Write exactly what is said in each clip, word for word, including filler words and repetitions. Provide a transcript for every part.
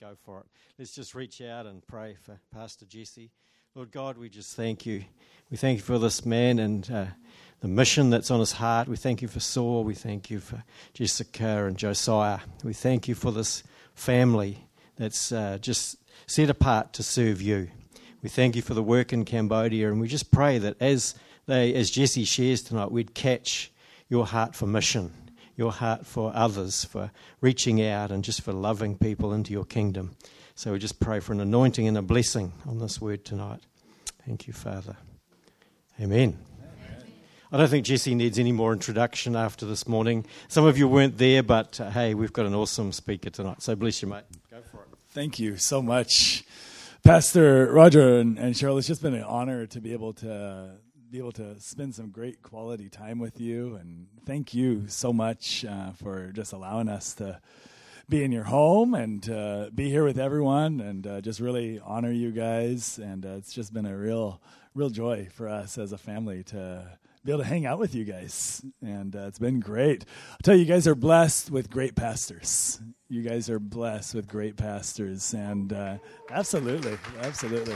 go for it. Let's just reach out and pray for Pastor Jesse. Lord God, we just thank you. We thank you for this man and uh, the mission that's on his heart. We thank you for Saul. We thank you for Jessica and Josiah. We thank you for this family that's uh, just set apart to serve you. We thank you for the work in Cambodia, and we just pray that as they, as Jesse shares tonight, we'd catch your heart for mission, your heart for others, for reaching out and just for loving people into your kingdom. So we just pray for an anointing and a blessing on this word tonight. Thank you, Father. Amen. Amen. I don't think Jesse needs any more introduction after this morning. Some of you weren't there, but uh, hey, we've got an awesome speaker tonight. So bless you, mate. Go for it. Thank you so much, Pastor Roger and, and Cheryl. It's just been an honor to be able to be able to spend some great quality time with you, and thank you so much uh, for just allowing us to be in your home and uh, be here with everyone, and uh, just really honor you guys. And uh, it's just been a real, real joy for us as a family to be able to hang out with you guys. And uh, it's been great. I'll tell you, you guys are blessed with great pastors. You guys are blessed with great pastors. And uh, absolutely, absolutely.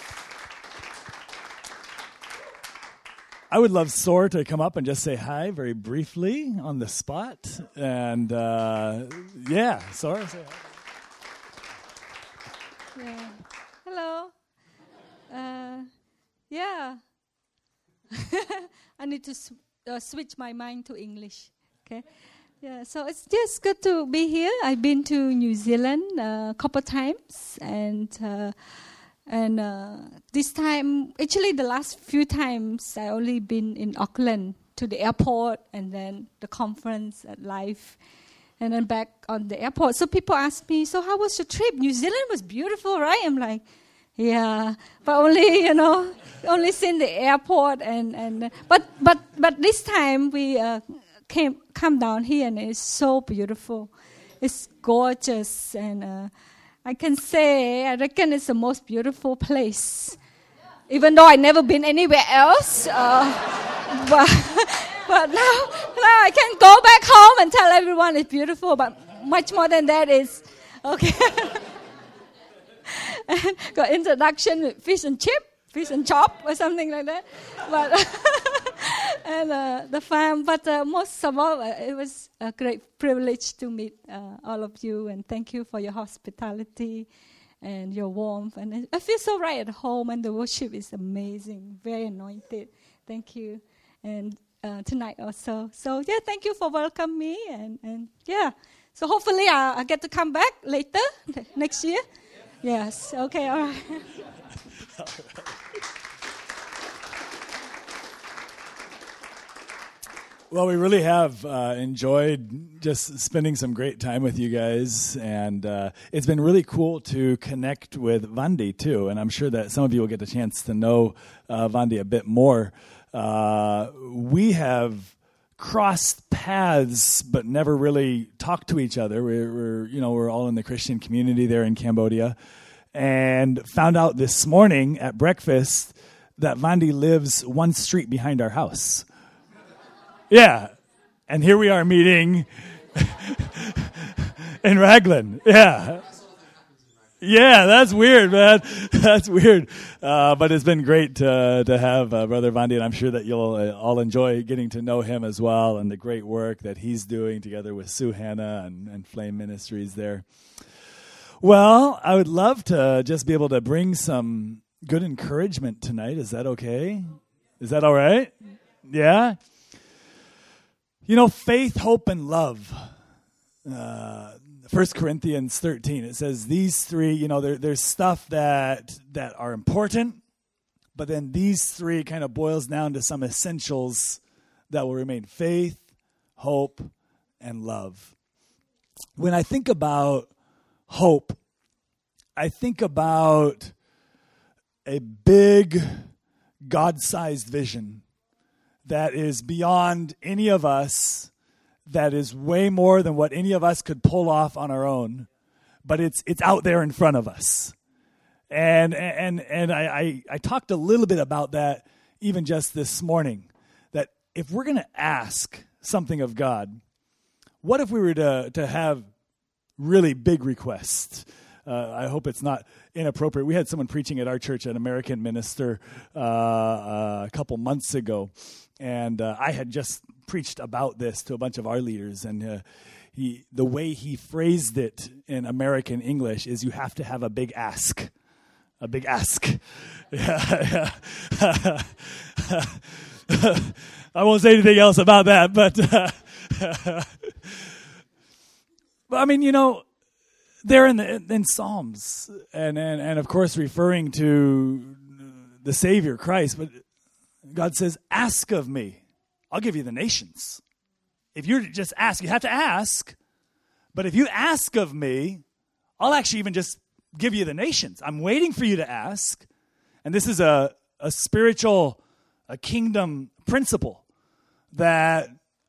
I would love Sor to come up and just say hi very briefly on the spot. And, uh, yeah, Sor, say hi. Yeah. Hello. Uh, yeah. I need to sw- uh, switch my mind to English. Okay. Yeah, so it's just good to be here. I've been to New Zealand uh, a couple times, and... Uh, And uh, this time, actually the last few times, I only been in Auckland to the airport and then the conference at Life and then back on the airport. So people ask me, so how was your trip? New Zealand was beautiful, right? I'm like, yeah, but only, you know, only seen the airport. and, and But but but this time we uh, came come down here and it's so beautiful. It's gorgeous, and... Uh, I can say, I reckon it's the most beautiful place. Even though I've never been anywhere else. Uh, but but now, now I can go back home and tell everyone it's beautiful. But much more than that is, okay. Got introduction with fish and chip, fish and chop or something like that. But and uh, the farm. But uh, most of all, uh, it was a great privilege to meet uh, all of you, and thank you for your hospitality and your warmth. And I feel so right at home, and the worship is amazing, very anointed. Thank you. And uh, tonight also. So yeah, thank you for welcoming me, and, and yeah. So hopefully I, I get to come back later next year. Yes. Okay. All right. Well, we really have uh, enjoyed just spending some great time with you guys, and uh, it's been really cool to connect with Vandi too, and I'm sure that some of you will get a chance to know uh, Vandi a bit more. Uh, we have crossed paths but never really talked to each other. We're, we're, you know, we're all in the Christian community there in Cambodia, and found out this morning at breakfast that Vandi lives one street behind our house. Yeah, and here we are meeting in Raglan. Yeah, yeah, that's weird, man. That's weird. Uh, but it's been great to to have uh, Brother Vandi, and I'm sure that you'll uh, all enjoy getting to know him as well, and the great work that he's doing together with Sue Hannah and, and Flame Ministries there. Well, I would love to just be able to bring some good encouragement tonight. Is that okay? Is that all right? Yeah? You know, faith, hope, and love. Uh, First Corinthians thirteen, it says these three, you know, there, there's stuff that that are important, but then these three kind of boils down to some essentials that will remain: faith, hope, and love. When I think about hope, I think about a big God-sized vision that is beyond any of us, that is way more than what any of us could pull off on our own, but it's it's out there in front of us. And and and I, I, I talked a little bit about that even just this morning, that if we're going to ask something of God, what if we were to, to have really big requests? uh, I hope it's not inappropriate. We had someone preaching at our church, an American minister, uh, uh, a couple months ago, and uh, I had just preached about this to a bunch of our leaders, and uh, he, the way he phrased it in American English is you have to have a big ask. A big ask. Yeah, yeah. I won't say anything else about that, but, uh, but I mean, you know, they're in the in Psalms, and, and and of course referring to the Savior Christ. But God says, "Ask of me, I'll give you the nations." If you just ask, you have to ask. But if you ask of me, I'll actually even just give you the nations. I'm waiting for you to ask, and this is a a spiritual, a kingdom principle that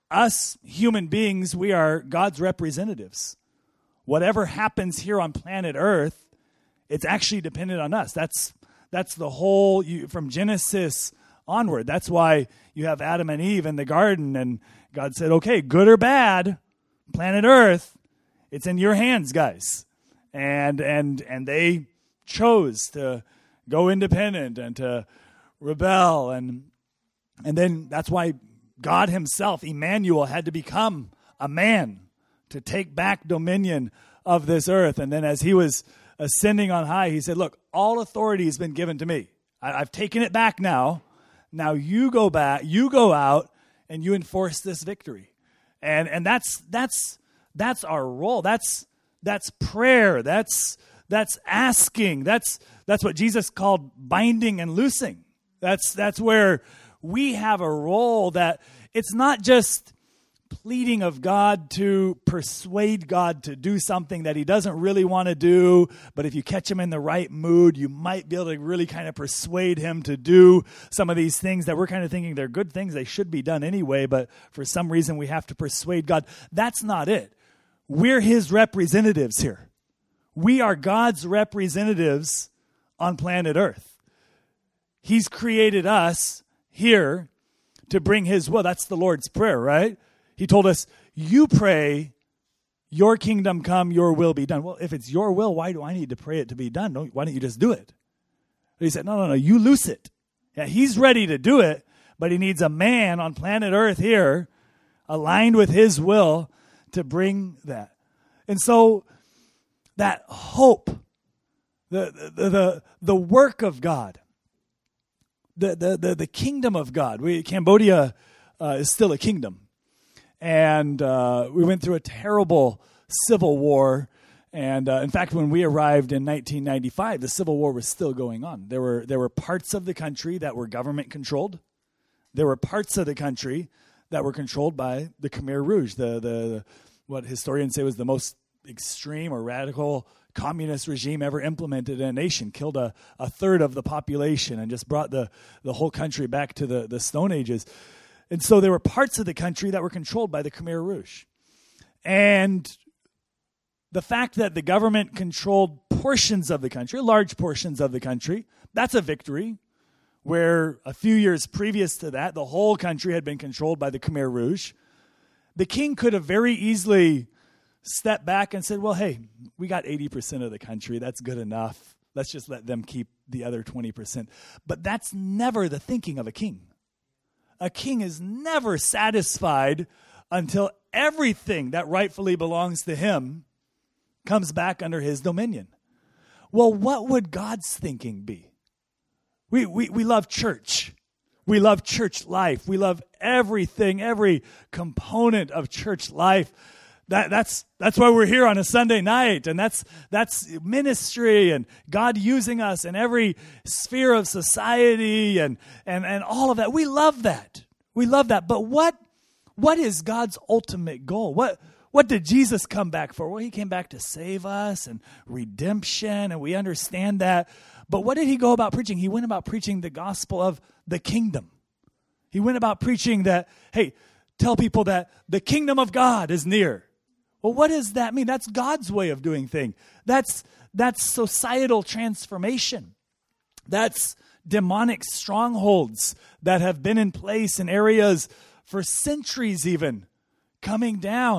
us human beings, we are God's representatives. Whatever happens here on planet Earth, it's actually dependent on us. That's that's the whole, you, from Genesis onward. That's why you have Adam and Eve in the garden, and God said, okay, good or bad, planet Earth, it's in your hands, guys. And and and they chose to go independent and to rebel. And, and then that's why God himself, Emmanuel, had to become a man to take back dominion of this earth. And then as he was ascending on high, he said, look, all authority has been given to me. I, I've taken it back now. Now you go back, you go out, and you enforce this victory. And and that's that's that's our role. That's that's prayer. That's that's asking. That's that's what Jesus called binding and loosing. That's that's where we have a role that it's not just pleading of God to persuade God to do something that he doesn't really want to do, but if you catch him in the right mood, you might be able to really kind of persuade him to do some of these things that we're kind of thinking they're good things, they should be done anyway, but for some reason we have to persuade God. That's not it. We're his representatives here. We are God's representatives on planet Earth. He's created us here to bring his will. That's the Lord's Prayer, right? He told us, you pray, your kingdom come, your will be done. Well, if it's your will, why do I need to pray it to be done? Don't, why don't you just do it? But he said, no, no, no, you loose it. Yeah, he's ready to do it, but he needs a man on planet Earth here, aligned with his will, to bring that. And so that hope, the the the, the work of God, the, the, the, the kingdom of God. We, Cambodia uh, is still a kingdom. And uh, we went through a terrible civil war. And uh, in fact, when we arrived in nineteen ninety-five, the civil war was still going on. There were there were parts of the country that were government controlled. There were parts of the country that were controlled by the Khmer Rouge, the the, the what historians say was the most extreme or radical communist regime ever implemented in a nation. Killed a, a third of the population and just brought the, the whole country back to the, the Stone Ages. And so there were parts of the country that were controlled by the Khmer Rouge. And the fact that the government controlled portions of the country, large portions of the country, that's a victory. Where a few years previous to that, the whole country had been controlled by the Khmer Rouge. The king could have very easily stepped back and said, well, hey, we got eighty percent of the country. That's good enough. Let's just let them keep the other twenty percent. But that's never the thinking of a king. A king is never satisfied until everything that rightfully belongs to him comes back under his dominion. Well, what would God's thinking be? We, we we love church. We love church life. We love everything, every component of church life. That that's that's why we're here on a Sunday night, and that's that's ministry and God using us in every sphere of society and and, and all of that. We love that. We love that. But what what is God's ultimate goal? What What did Jesus come back for? Well, he came back to save us and redemption, and we understand that. But what did he go about preaching? He went about preaching the gospel of the kingdom. He went about preaching that, hey, tell people that the kingdom of God is near. Well, what does that mean? That's God's way of doing things. That's, that's societal transformation. That's demonic strongholds that have been in place in areas for centuries even, coming down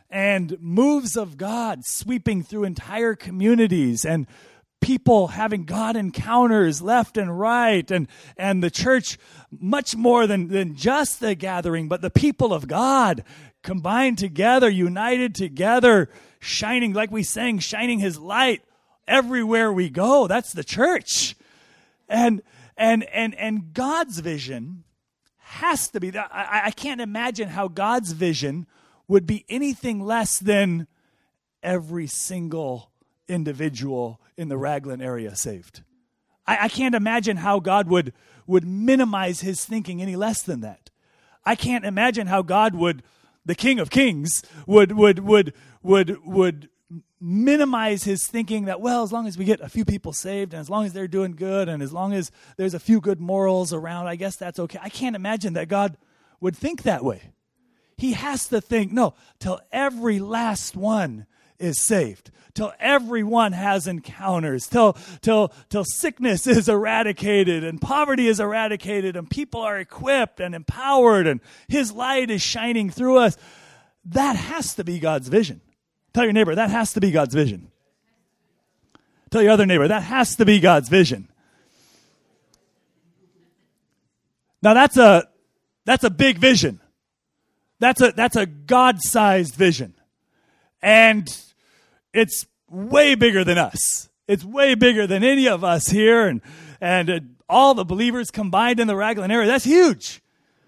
and moves of God sweeping through entire communities, and people having God encounters left and right, and, and the church much more than, than just the gathering, but the people of God combined together, united together, shining, like we sang, shining his light everywhere we go. That's the church. And and and and God's vision has to be that. I, I can't imagine how God's vision would be anything less than every single individual in the Raglan area saved. I, I can't imagine how God would, would minimize his thinking any less than that. I can't imagine how God would, the King of Kings, would would would would would minimize his thinking that, well, as long as we get a few people saved, and as long as they're doing good, and as long as there's a few good morals around, I guess that's okay. I can't imagine that God would think that way. He has to think, no, till every last one is saved, till everyone has encounters, till till till sickness is eradicated and poverty is eradicated and people are equipped and empowered and his light is shining through us. That has to be God's vision. Tell your neighbor, that has to be God's vision. Tell your other neighbor, that has to be God's vision. Now that's a that's a big vision. That's a that's a God-sized vision. And it's way bigger than us. It's way bigger than any of us here and and uh, all the believers combined in the Raglan area. That's huge.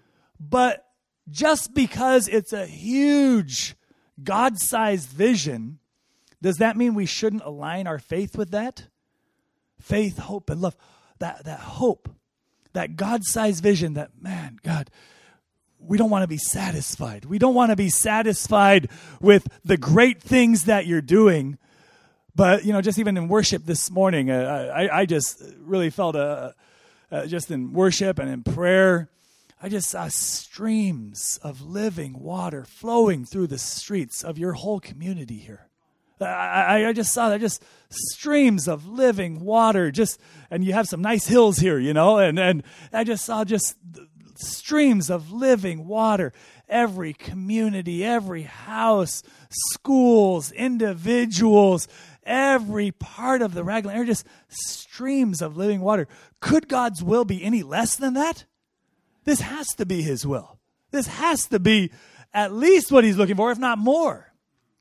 But just because it's a huge God-sized vision, does that mean we shouldn't align our faith with that? Faith, hope, and love. That that hope, that God-sized vision that, man, God, we don't want to be satisfied. We don't want to be satisfied with the great things that you're doing. But, you know, just even in worship this morning, uh, I, I just really felt, uh, uh, just in worship and in prayer, I just saw streams of living water flowing through the streets of your whole community here. I, I, I just saw that, just streams of living water. Just, and you have some nice hills here, you know, and, and I just saw just streams of living water. Every community, every house, schools, individuals, every part of the Raglan area, just streams of living water. Could God's will be any less than that? This has to be his will. This has to be at least what he's looking for, if not more.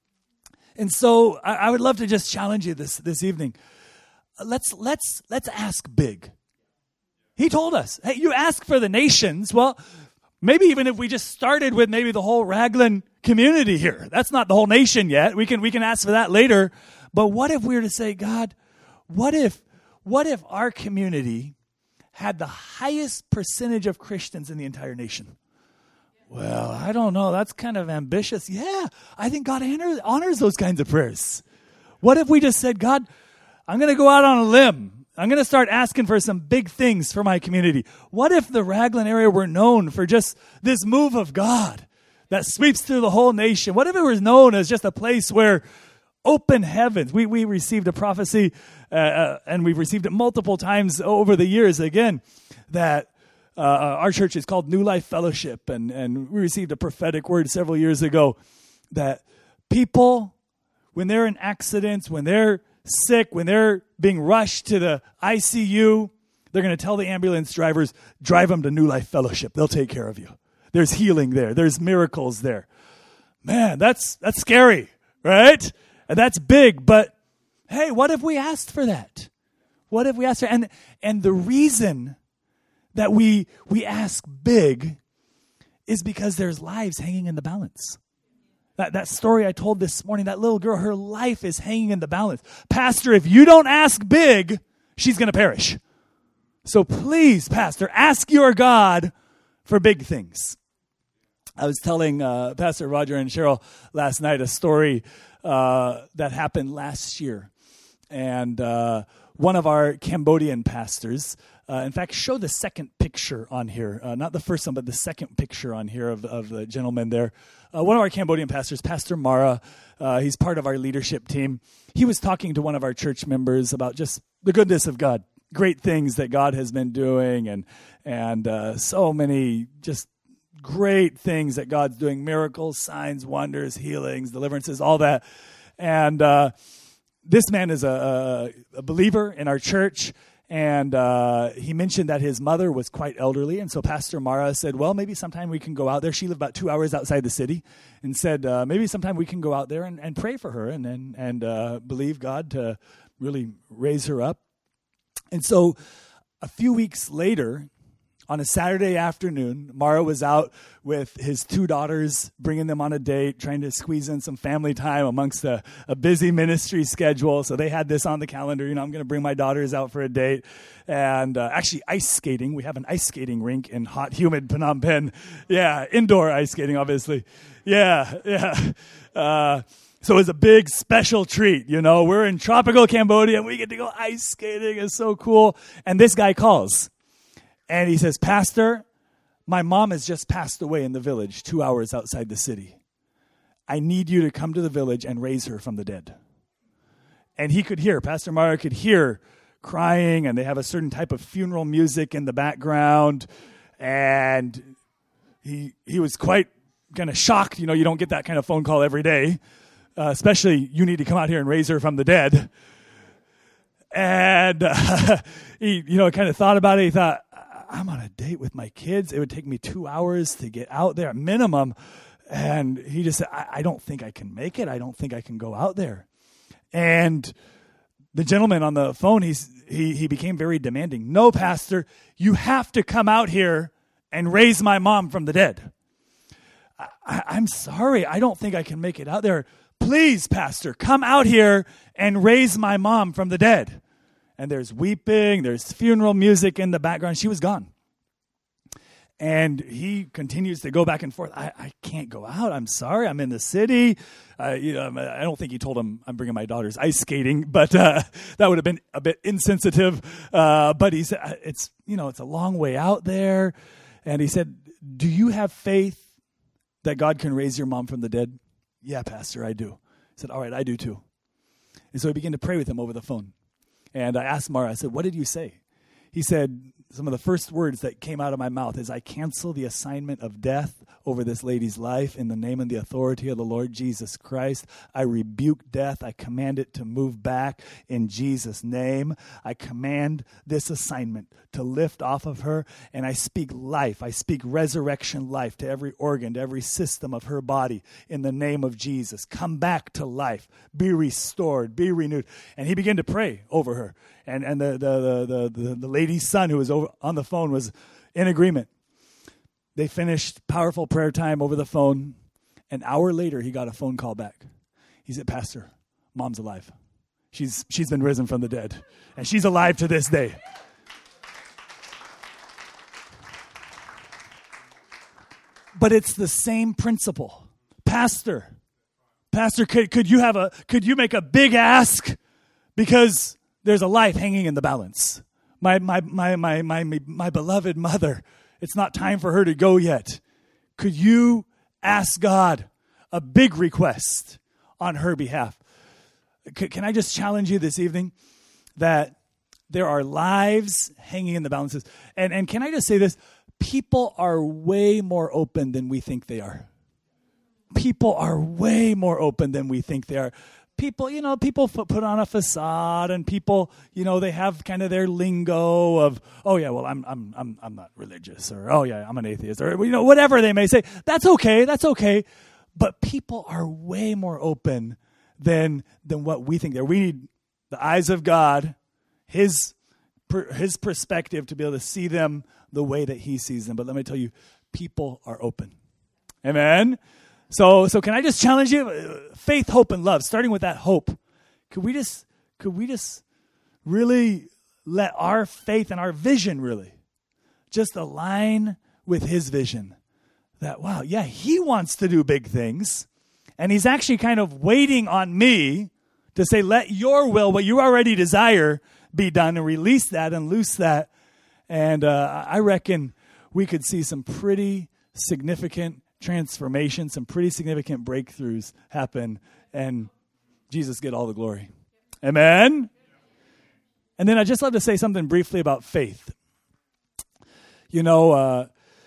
And so I, I would love to just challenge you this, this evening. Let's let's let's ask big. He told us, hey, you ask for the nations. Well, maybe even if we just started with maybe the whole Raglan community here. That's not the whole nation yet. We can we can ask for that later. But what if we were to say, God, what if what if our community had the highest percentage of Christians in the entire nation? Well, I don't know. That's kind of ambitious. Yeah, I think God honors, honors those kinds of prayers. What if we just said, God, I'm going to go out on a limb. I'm going to start asking for some big things for my community. What if the Raglan area were known for just this move of God that sweeps through the whole nation? What if it was known as just a place where open heavens? We we received a prophecy, uh, uh, and we've received it multiple times over the years, again, that uh, our church is called New Life Fellowship, and, and we received a prophetic word several years ago that people, when they're in accidents, when they're sick, when they're being rushed to the I C U, they're going to tell the ambulance drivers, drive them to New Life Fellowship. They'll take care of you. There's healing there. There's miracles there. Man, that's that's scary, right? And that's big. But hey, what if we asked for that? What if we asked for and and the reason that we we ask big is because there's lives hanging in the balance. That, that story I told this morning, that little girl, her life is hanging in the balance. Pastor, if you don't ask big, she's going to perish. So please, Pastor, ask your God for big things. I was telling uh, Pastor Roger and Cheryl last night a story uh, that happened last year. And uh, one of our Cambodian pastors, uh, in fact, show the second picture on here. Uh, not the first one, but the second picture on here of, of the gentleman there. Uh, one of our Cambodian pastors, Pastor Mara, uh, he's part of our leadership team. He was talking to one of our church members about just the goodness of God, great things that God has been doing, and and uh, so many just great things that God's doing, miracles, signs, wonders, healings, deliverances, all that. And uh, this man is a, a, a believer in our church, and uh, he mentioned that his mother was quite elderly, and so Pastor Mara said, well, maybe sometime we can go out there. She lived about two hours outside the city, and said, uh, maybe sometime we can go out there and, and pray for her and and, and uh, believe God to really raise her up. And so a few weeks later, on a Saturday afternoon, Mara was out with his two daughters, bringing them on a date, trying to squeeze in some family time amongst a, a busy ministry schedule. So they had this on the calendar. You know, I'm going to bring my daughters out for a date. And uh, actually, ice skating. We have an ice skating rink in hot, humid Phnom Penh. Yeah, indoor ice skating, obviously. Yeah, yeah. Uh, so it was a big special treat. You know, we're in tropical Cambodia, and we get to go ice skating. It's so cool. And this guy calls. And he says, Pastor, my mom has just passed away in the village two hours outside the city. I need you to come to the village and raise her from the dead. And he could hear, Pastor Mara could hear crying, and they have a certain type of funeral music in the background. And he he was quite kind of shocked. You know, you don't get that kind of phone call every day, uh, especially you need to come out here and raise her from the dead. And uh, he, you know, kind of thought about it. He thought, I'm on a date with my kids. It would take me two hours to get out there at minimum. And he just said, I, I don't think I can make it. I don't think I can go out there. And the gentleman on the phone, he's, he, he became very demanding. No, Pastor, you have to come out here and raise my mom from the dead. I, I, I'm sorry. I don't think I can make it out there. Please, Pastor, come out here and raise my mom from the dead. And there's weeping, there's funeral music in the background. She was gone. And he continues to go back and forth. I, I can't go out. I'm sorry. I'm in the city. Uh, you know, I don't think he told him I'm bringing my daughters ice skating, but uh, that would have been a bit insensitive. Uh, but he said, it's, you know, it's a long way out there. And he said, do you have faith that God can raise your mom from the dead? Yeah, Pastor, I do. He said, all right, I do too. And so he began to pray with him over the phone. And I asked Mara, I said, what did you say? He said, some of the first words that came out of my mouth is, I cancel the assignment of death over this lady's life in the name and the authority of the Lord Jesus Christ. I rebuke death. I command it to move back in Jesus' name. I command this assignment to lift off of her, and I speak life. I speak resurrection life to every organ, to every system of her body in the name of Jesus. Come back to life. Be restored. Be renewed. And he began to pray over her. And and the the the the, the lady's son who was over on the phone was in agreement. They finished powerful prayer time over the phone. An hour later, he got a phone call back. He said, Pastor, mom's alive. She's she's been risen from the dead. And she's alive to this day. But it's the same principle. Pastor, Pastor, could, could you have a could you make a big ask? Because there's a life hanging in the balance. My my my my my my beloved mother, it's not time for her to go yet. Could you ask God a big request on her behalf? C- can I just challenge you this evening that there are lives hanging in the balances? And and can I just say this? People are way more open than we think they are. People are way more open than we think they are. People, you know, people put on a facade, and people, you know, they have kind of their lingo of, oh yeah, well, I'm, I'm, I'm, I'm not religious, or oh yeah, I'm an atheist, or you know, whatever they may say. That's okay, that's okay. But people are way more open than than what we think. There, we need the eyes of God, His His perspective to be able to see them the way that He sees them. But let me tell you, people are open. Amen. So, so can I just challenge you? Faith, hope, and love. Starting with that hope, could we just, could we just really let our faith and our vision really just align with His vision? That wow, yeah, He wants to do big things, and He's actually kind of waiting on me to say, "Let Your will, what you already desire, be done," and release that and loose that. And uh, I reckon we could see some pretty significant transformation, some pretty significant breakthroughs happen, and Jesus get all the glory. Amen? And then I'd just love to say something briefly about faith. You know, uh,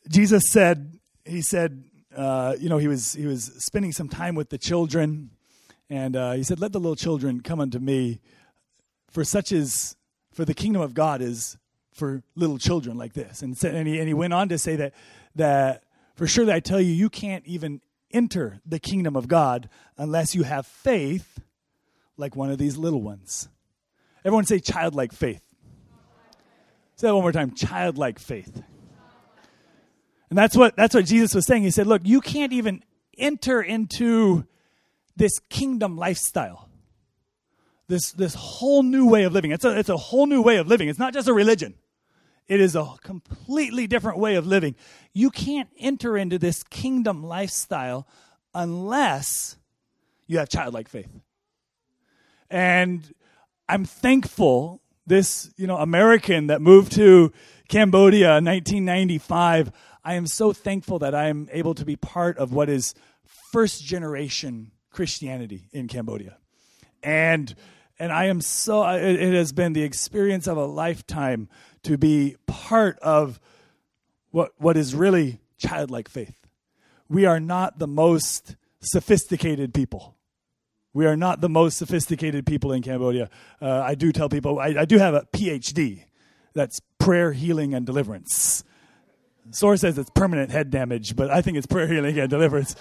Jesus said, he said, uh, you know, he was he was spending some time with the children, and uh, he said, "Let the little children come unto me, for such is, for the kingdom of God is for little children like this." And said, and he and he went on to say that that for surely I tell you, you can't even enter the kingdom of God unless you have faith like one of these little ones. Everyone say childlike faith. Say that one more time, childlike faith. And that's what that's what Jesus was saying. He said, look, you can't even enter into this kingdom lifestyle. This this whole new way of living. It's a it's a whole new way of living. It's not just a religion. It is a completely different way of living. You can't enter into this kingdom lifestyle unless you have childlike faith. And I'm thankful this, you know, American that moved to Cambodia in nineteen ninety-five, I am so thankful that I am able to be part of what is first generation Christianity in Cambodia. And and I am so, it, it has been the experience of a lifetime to be part of what what is really childlike faith. We are not the most sophisticated people. We are not the most sophisticated people in Cambodia. Uh, I do tell people, I, I do have a P H D. That's prayer, healing, and deliverance. Source says it's permanent head damage, but I think it's prayer, healing, and deliverance.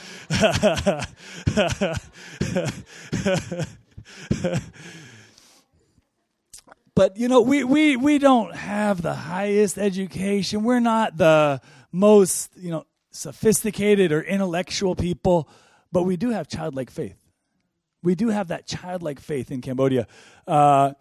But, you know, we, we, we don't have the highest education. We're not the most, you know, sophisticated or intellectual people, but we do have childlike faith. We do have that childlike faith in Cambodia. Uh,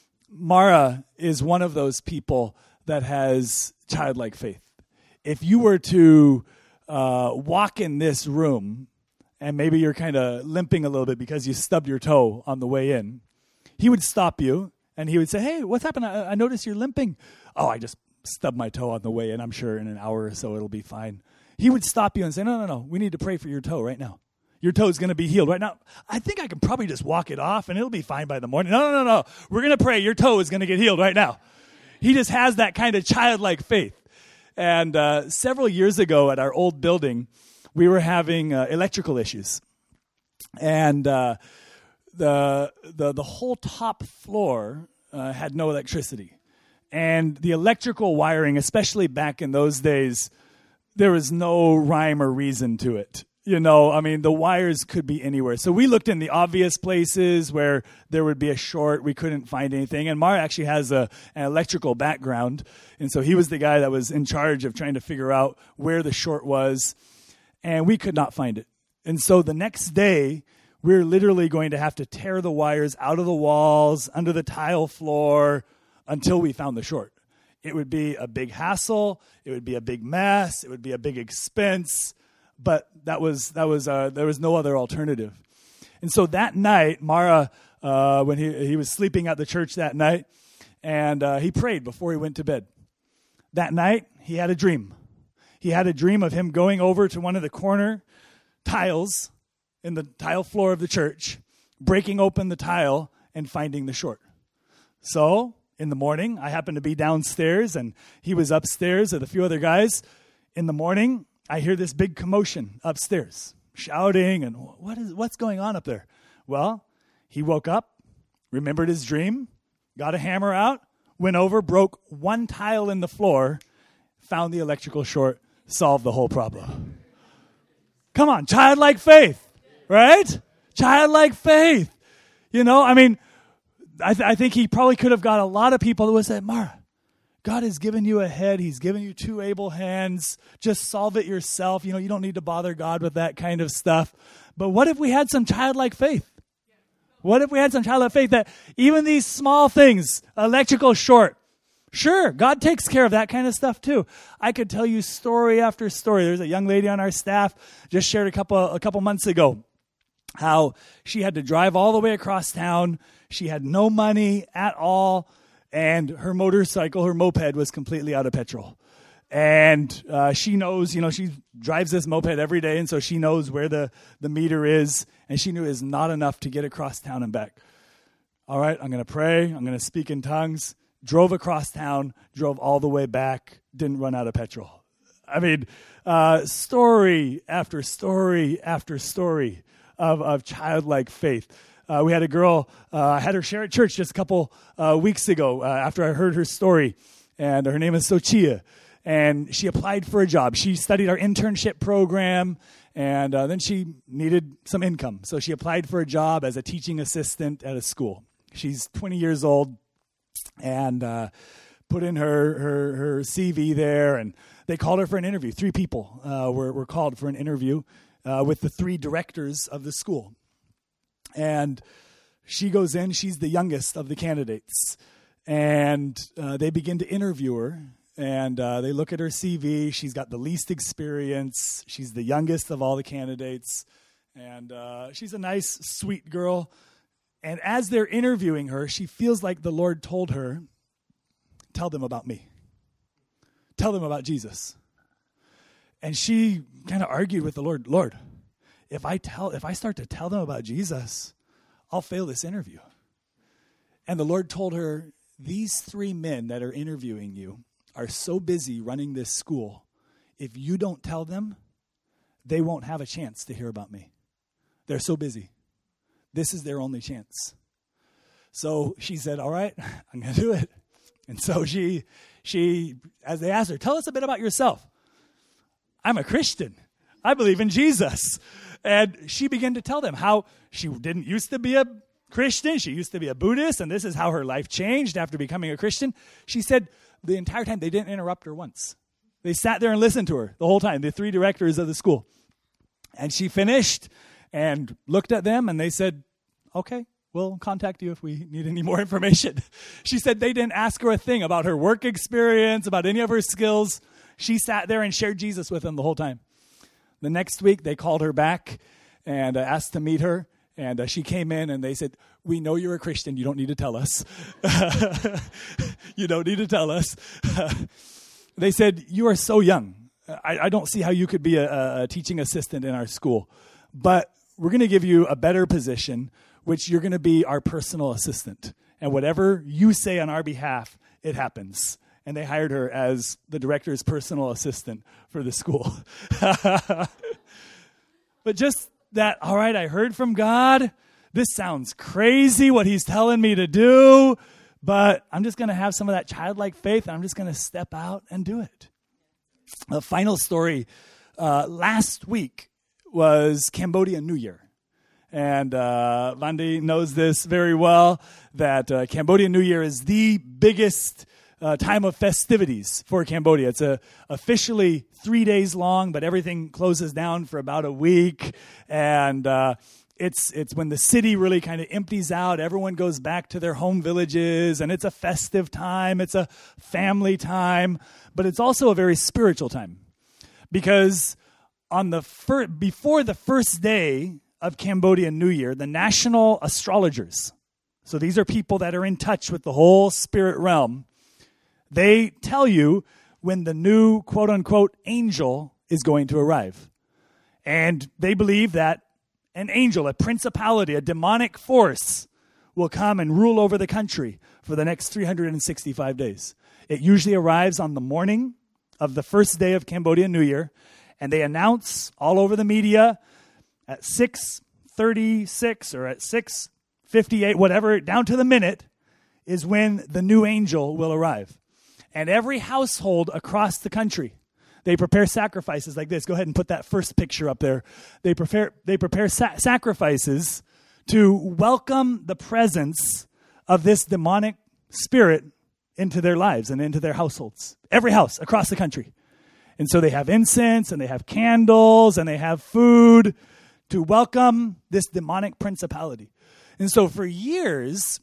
Mara is one of those people that has childlike faith. If you were to uh, walk in this room, and maybe you're kind of limping a little bit because you stubbed your toe on the way in, he would stop you, and he would say, "Hey, what's happened? I, I noticed you're limping." "Oh, I just stubbed my toe on the way in. I'm sure in an hour or so it'll be fine." He would stop you and say, no, no, no, we need to pray for your toe right now. Your toe's going to be healed right now. I think I can probably just walk it off and it'll be fine by the morning. No, no, no, no. We're going to pray. Your toe is going to get healed right now. He just has that kind of childlike faith. And uh, several years ago at our old building, we were having uh, electrical issues. And uh, the, the, the whole top floor uh, had no electricity. And the electrical wiring, especially back in those days, there was no rhyme or reason to it. You know, I mean, the wires could be anywhere. So we looked in the obvious places where there would be a short. We couldn't find anything. And Mar actually has a, an electrical background. And so he was the guy that was in charge of trying to figure out where the short was. And we could not find it. And so the next day, we we're literally going to have to tear the wires out of the walls, under the tile floor, until we found the short. It would be a big hassle. It would be a big mess. It would be a big expense. But that was that was uh, there was no other alternative. And so that night, Mara, uh, when he he was sleeping at the church that night, and uh, he prayed before he went to bed. That night, he had a dream. He had a dream of him going over to one of the corner tiles in the tile floor of the church, breaking open the tile and finding the short. So in the morning, I happened to be downstairs, and he was upstairs with a few other guys. In the morning, I hear this big commotion upstairs, shouting, and what is what's going on up there? Well, he woke up, remembered his dream, got a hammer out, went over, broke one tile in the floor, found the electrical short, solved the whole problem. Come on, childlike faith, right? Childlike faith. You know, I mean, I, th- I think he probably could have got a lot of people who would say, Mara, God has given you a head. He's given you two able hands. Just solve it yourself. You know, you don't need to bother God with that kind of stuff. But what if we had some childlike faith? What if we had some childlike faith that even these small things, electrical short, sure, God takes care of that kind of stuff too. I could tell you story after story. There's a young lady on our staff just shared a couple a couple months ago how she had to drive all the way across town. She had no money at all. And her motorcycle, her moped, was completely out of petrol. And uh, she knows, you know, she drives this moped every day, and so she knows where the, the meter is, and she knew it is not enough to get across town and back. All right, I'm going to pray. I'm going to speak in tongues. Drove across town, drove all the way back, didn't run out of petrol. I mean, uh, story after story after story of, of childlike faith. Uh, we had a girl, uh, I had her share at church just a couple uh, weeks ago uh, after I heard her story, and her name is Sochia, and she applied for a job. She studied our internship program, and uh, then she needed some income, so she applied for a job as a teaching assistant at a school. She's twenty years old, and uh, put in her, her, her C V there, and they called her for an interview. Three people uh, were, were called for an interview uh, with the three directors of the school. And she goes in, she's the youngest of the candidates. And uh, they begin to interview her. And uh, they look at her C V. She's got the least experience. She's the youngest of all the candidates. And uh, she's a nice, sweet girl. And as they're interviewing her, she feels like the Lord told her, tell them about me. Tell them about Jesus. And she kind of argued with the Lord, Lord, If I tell, if I start to tell them about Jesus, I'll fail this interview. And the Lord told her, these three men that are interviewing you are so busy running this school, if you don't tell them, they won't have a chance to hear about me. They're so busy. This is their only chance. So she said, all right, I'm going to do it. And so she, she, as they asked her, tell us a bit about yourself. I'm a Christian. I believe in Jesus. And she began to tell them how she didn't used to be a Christian. She used to be a Buddhist, and this is how her life changed after becoming a Christian. She said the entire time they didn't interrupt her once. They sat there and listened to her the whole time, the three directors of the school. And she finished and looked at them, and they said, okay, we'll contact you if we need any more information. She said they didn't ask her a thing about her work experience, about any of her skills. She sat there and shared Jesus with them the whole time. The next week, they called her back and uh, asked to meet her. And uh, she came in, and they said, we know you're a Christian. You don't need to tell us. You don't need to tell us. They said, you are so young. I, I don't see how you could be a, a teaching assistant in our school. But we're going to give you a better position, which you're going to be our personal assistant. And whatever you say on our behalf, it happens. And they hired her as the director's personal assistant for the school. But just that, all right, I heard from God. This sounds crazy, what he's telling me to do. But I'm just going to have some of that childlike faith, and I'm just going to step out and do it. The final story uh, last week was Cambodia New Year. And uh, Vandi knows this very well, that uh, Cambodia New Year is the biggest Uh, time of festivities for Cambodia. It's a, officially three days long, but everything closes down for about a week. And uh, it's it's when the city really kind of empties out. Everyone goes back to their home villages, and it's a festive time. It's a family time, but it's also a very spiritual time. Because on the fir- before the first day of Cambodia New Year, the national astrologers, so these are people that are in touch with the whole spirit realm, they tell you when the new, quote-unquote, angel is going to arrive. And they believe that an angel, a principality, a demonic force, will come and rule over the country for the next three hundred sixty-five days. It usually arrives on the morning of the first day of Cambodia New Year, and they announce all over the media at six thirty-six or at six fifty-eight, whatever, down to the minute, is when the new angel will arrive. And every household across the country, they prepare sacrifices like this. Go ahead and put that first picture up there. They prepare they prepare sa- sacrifices to welcome the presence of this demonic spirit into their lives and into their households. Every house across the country. And so they have incense, and they have candles, and they have food to welcome this demonic principality. And so for years,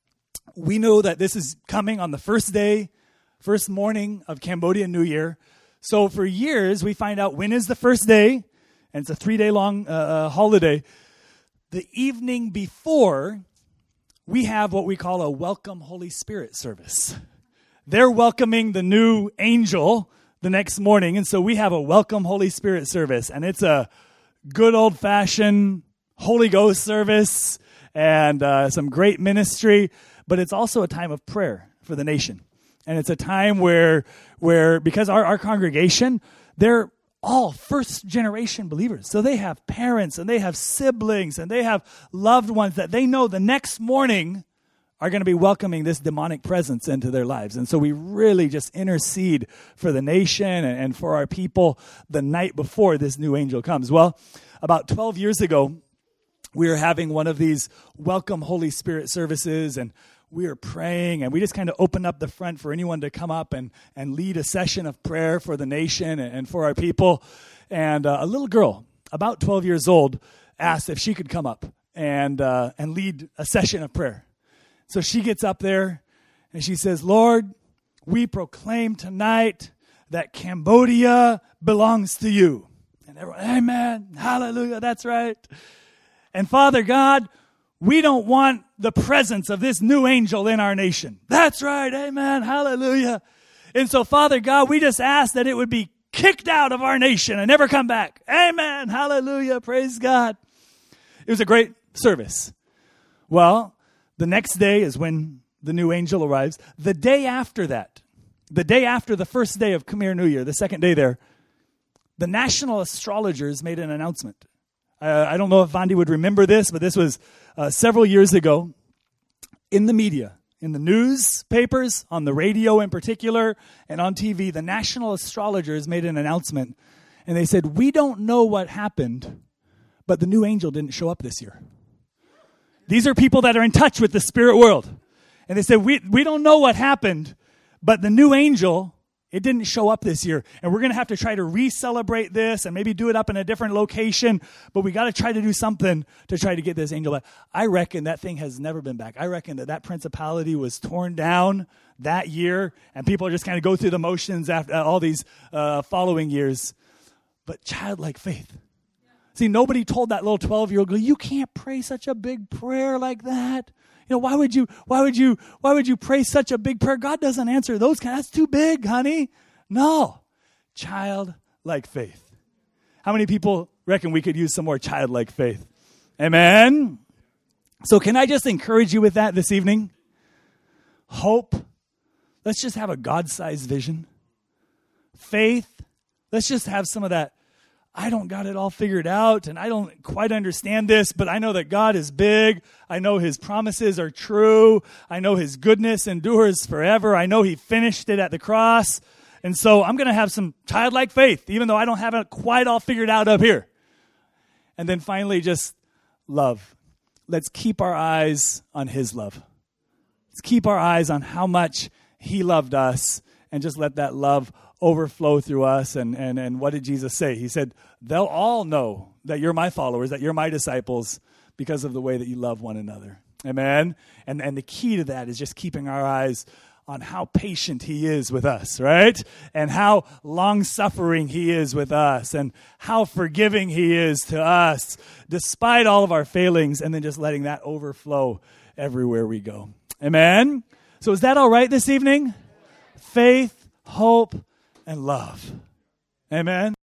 we know that this is coming on the first day, first morning of Cambodia New Year. So for years, we find out when is the first day, and it's a three-day long uh, holiday. The evening before, we have what we call a Welcome Holy Spirit service. They're welcoming the new angel the next morning, and so we have a Welcome Holy Spirit service, and it's a good old-fashioned Holy Ghost service and uh, some great ministry, but it's also a time of prayer for the nation. And it's a time where, where because our, our congregation, they're all first-generation believers. So they have parents, and they have siblings, and they have loved ones that they know the next morning are going to be welcoming this demonic presence into their lives. And so we really just intercede for the nation and, and for our people the night before this new angel comes. Well, about twelve years ago, we were having one of these Welcome Holy Spirit services, and we were praying, and we just kind of opened up the front for anyone to come up and, and lead a session of prayer for the nation and, and for our people. And uh, a little girl, about twelve years old, asked if she could come up and uh, and lead a session of prayer. So she gets up there, and she says, Lord, we proclaim tonight that Cambodia belongs to you. And everyone, amen, hallelujah, that's right. And Father God, we don't want the presence of this new angel in our nation. That's right. Amen. Hallelujah. And so, Father God, we just ask that it would be kicked out of our nation and never come back. Amen. Hallelujah. Praise God. It was a great service. Well, the next day is when the new angel arrives. The day after that, the day after the first day of Khmer New Year, the second day there, the national astrologers made an announcement. Uh, I don't know if Vandi would remember this, but this was uh, several years ago in the media, in the newspapers, on the radio in particular, and on T V. The national astrologers made an announcement, and they said, we don't know what happened, but the new angel didn't show up this year. These are people that are in touch with the spirit world. And they said, we, we don't know what happened, but the new angel, it didn't show up this year, and we're going to have to try to re-celebrate this and maybe do it up in a different location, but we got to try to do something to try to get this angel back. I reckon that thing has never been back. I reckon that that principality was torn down that year, and people just kind of go through the motions after uh, all these uh, following years. But childlike faith. See, nobody told that little twelve-year-old girl, you can't pray such a big prayer like that. You know, why would you, why would you, why would you pray such a big prayer? God doesn't answer those kind. That's too big, honey. No. Childlike faith. How many people reckon we could use some more childlike faith? Amen. So can I just encourage you with that this evening? Hope. Let's just have a God-sized vision. Faith. Let's just have some of that. I don't got it all figured out, and I don't quite understand this, but I know that God is big. I know his promises are true. I know his goodness endures forever. I know he finished it at the cross. And so I'm going to have some childlike faith, even though I don't have it quite all figured out up here. And then finally, just love. Let's keep our eyes on his love. Let's keep our eyes on how much he loved us, and just let that love overflow through us. And, and, and what did Jesus say? He said, they'll all know that you're my followers, that you're my disciples, because of the way that you love one another. Amen? And, and the key to that is just keeping our eyes on how patient he is with us, right? And how long-suffering he is with us, and how forgiving he is to us, despite all of our failings, and then just letting that overflow everywhere we go. Amen? So is that all right this evening? Faith, hope, and love. Amen.